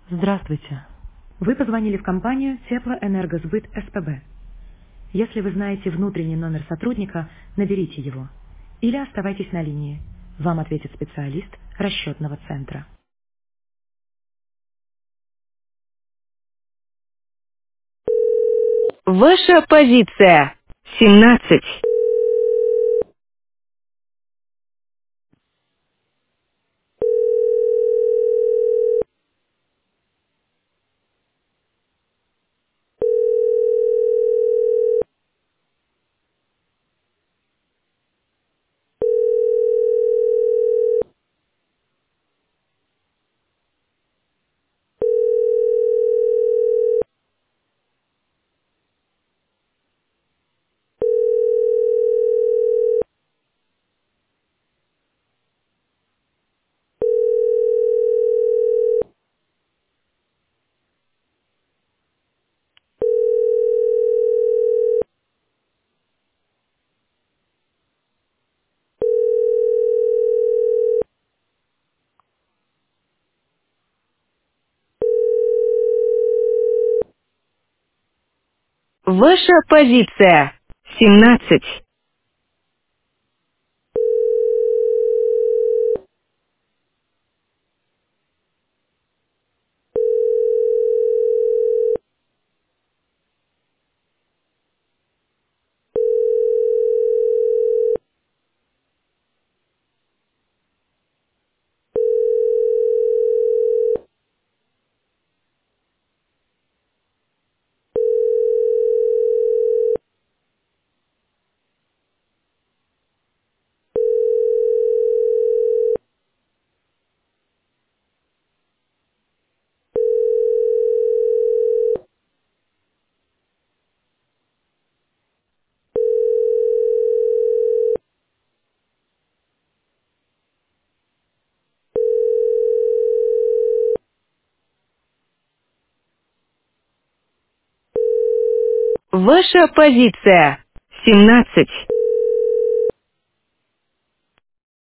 Здравствуйте. Вы позвонили в компанию Теплоэнергосбыт СПБ. Если вы знаете внутренний номер сотрудника, наберите его. Или оставайтесь на линии. Вам ответит специалист расчетного центра. Ваша позиция 17. Ваша позиция 17. Ваша позиция 17.